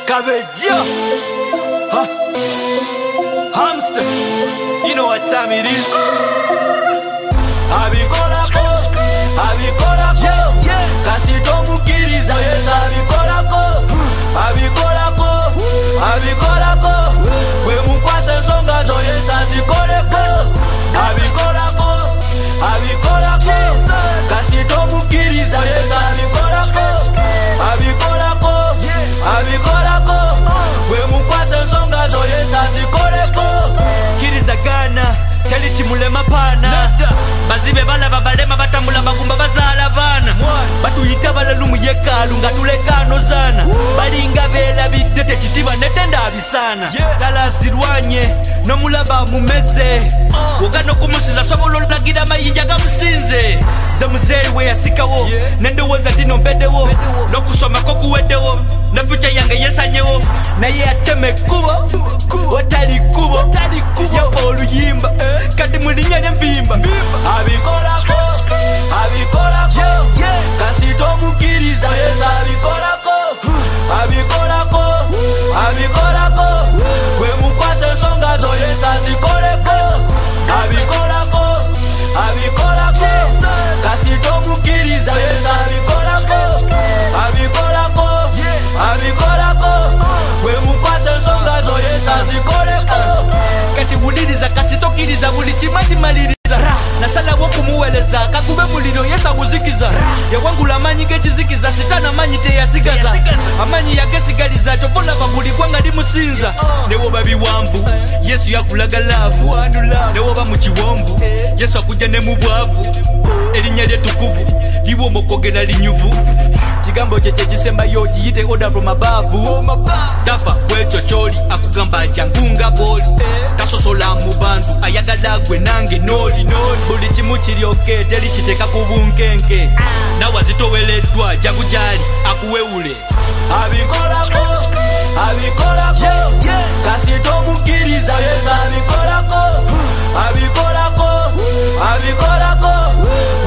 Cabello, huh? Hamster, you know what time it is. Abikorako, kasi tomukiriza yes abikorako, we mukwase nsonga zo yes azikoreko. Abikorako, kasi tomukiriza yes abikorako, we mukwase nsonga zo yes azikoreko. Kiriza gana teli chimulema pana bazibe balaba balema batambula bakumba bazala bana batuyita balalumu yekalu nga tulekano zana balinga bela bidete kitiba netenda abisana talasirwanye nomulaba mumeze ogano kumusiza sobolo lagira mayinja gamusinze ze muzeyi we yasikawo nendowoza tino mbedewo nokusoma ko kuwedewo na future yange yesanyewo naye ateme kubo watali kubo yapo oluyimba kati mulinya lyembimba abikorako kasi tomukiriza yes abikorako we mukwase nsonga zo yes azikoreko. Abikorako kasi tomukiriza yes abikorako we mukwase nsonga zo yes azikoreko. Kati wuliriza kasi tokiriza buli chimachimaliriza nasala wokumuweleza kakube muliro yesa kuzikiza yawangula amanyi gechizikiza sitana amanyi teyasigaza amanyi yagesigaliza chopola bambuli kwanga limusinza newo babiwambu yesu yakulaga lavu newo bamuchiwombu yesu akujja ne mubwavu elinya lyetukuvu liwo mokogera linyuvu kigambo kye kyekisembayo kiyite order from above dafa bwekyo kyoli akugamba ajangunga boli tasosola mu bantu ayagala gwe nange noli buli kimu kiryoke teri kiteka ku bunkenke nawe azitoweleddwa jagujali akuwewule abikorako kasi tomukiriza yes abikorako